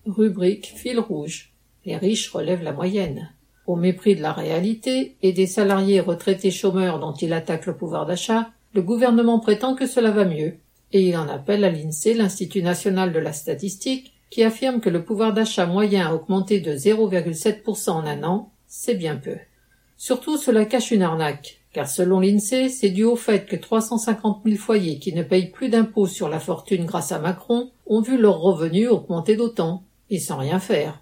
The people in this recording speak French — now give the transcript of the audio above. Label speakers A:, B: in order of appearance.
A: Rubrique fil rouge. Les riches relèvent la moyenne. Au mépris de la réalité et des salariés retraités chômeurs dont il attaque le pouvoir d'achat, le gouvernement prétend que cela va mieux, et il en appelle à l'INSEE, l'Institut national de la statistique, qui affirme que le pouvoir d'achat moyen a augmenté de 0,7% en un an, c'est bien peu. Surtout, cela cache une arnaque, car selon l'INSEE, c'est dû au fait que 350 000 foyers qui ne payent plus d'impôts sur la fortune grâce à Macron ont vu leurs revenus augmenter d'autant, et sans rien faire.